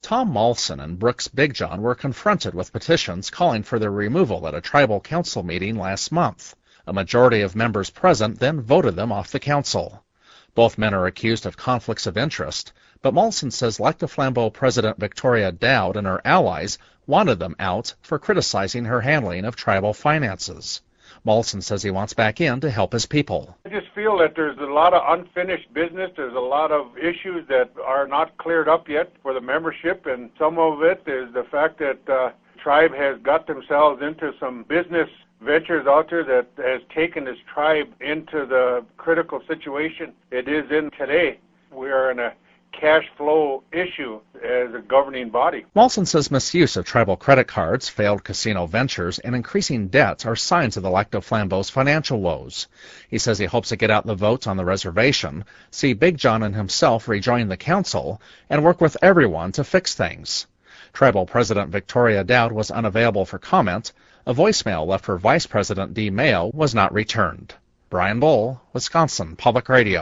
Tom Malson and Brooks Big John were confronted with petitions calling for their removal at a tribal council meeting last month. A majority of members present then voted them off the council. Both men are accused of conflicts of interest, but Malson says Lac du Flambeau President Victoria Dowd and her allies wanted them out for criticizing her handling of tribal finances. Malson says he wants back in to help his people. I just feel that there's a lot of unfinished business. There's a lot of issues that are not cleared up yet for the membership, and some of it is the fact that the tribe has got themselves into some business ventures out there that has taken this tribe into the critical situation it is in today. We are in a cash flow issue as a governing body. Malson says misuse of tribal credit cards, failed casino ventures, and increasing debts are signs of the Lac du Flambeau's financial woes. He says he hopes to get out the votes on the reservation, see Big John and himself rejoin the council, and work with everyone to fix things. Tribal President Victoria Dowd was unavailable for comment. A voicemail left for Vice President Dee Mayo was not returned. Brian Bull, Wisconsin Public Radio.